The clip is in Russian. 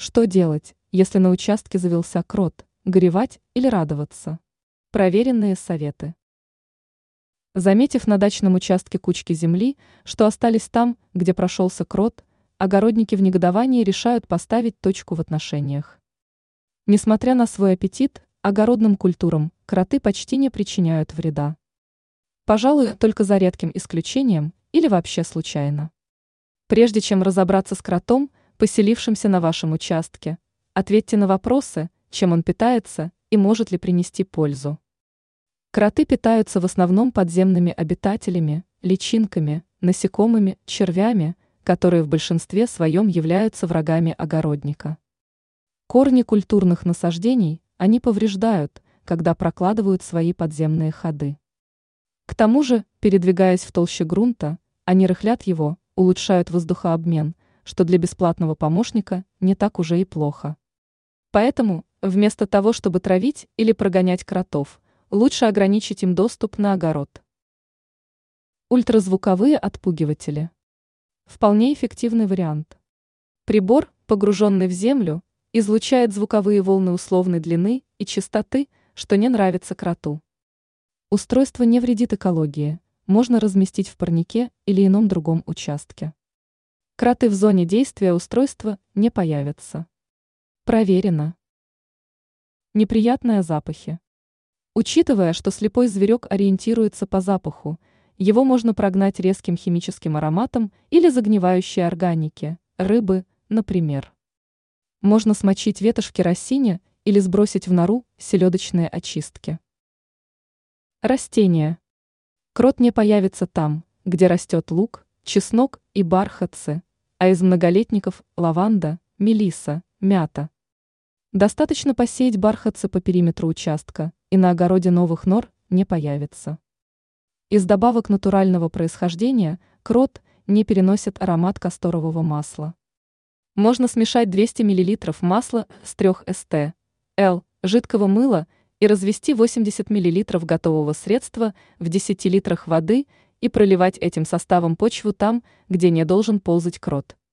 Что делать, если на участке завелся крот, горевать или радоваться? Проверенные советы. Заметив на дачном участке кучки земли, что остались там, где прошелся крот, огородники в негодовании решают поставить точку в отношениях. Несмотря на свой аппетит, огородным культурам кроты почти не причиняют вреда. Пожалуй, только за редким исключением или вообще случайно. Прежде чем разобраться с кротом, поселившимся на вашем участке, ответьте на вопросы, чем он питается и может ли принести пользу. Кроты питаются в основном подземными обитателями, личинками, насекомыми, червями, которые в большинстве своем являются врагами огородника. Корни культурных насаждений они повреждают, когда прокладывают свои подземные ходы. К тому же, передвигаясь в толще грунта, они рыхлят его, улучшают воздухообмен, что для бесплатного помощника не так уже и плохо. Поэтому, вместо того, чтобы травить или прогонять кротов, лучше ограничить им доступ на огород. Ультразвуковые отпугиватели. Вполне эффективный вариант. Прибор, погруженный в землю, излучает звуковые волны условной длины и частоты, что не нравится кроту. Устройство не вредит экологии, можно разместить в парнике или ином другом участке. Кроты в зоне действия устройства не появятся. Проверено. Неприятные запахи. Учитывая, что слепой зверек ориентируется по запаху, его можно прогнать резким химическим ароматом или загнивающей органики, рыбы, например. Можно смочить ветошь в керосине или сбросить в нору селедочные очистки. Растения. Крот не появится там, где растет лук, чеснок и бархатцы, а из многолетников – лаванда, мелиса, мята. Достаточно посеять бархатцы по периметру участка, и на огороде новых нор не появится. Из добавок натурального происхождения крот не переносит аромат касторового масла. Можно смешать 200 мл масла с 3 ст.л. жидкого мыла и развести 80 мл готового средства в 10 литрах воды и проливать этим составом почву там, где не должен ползать крот.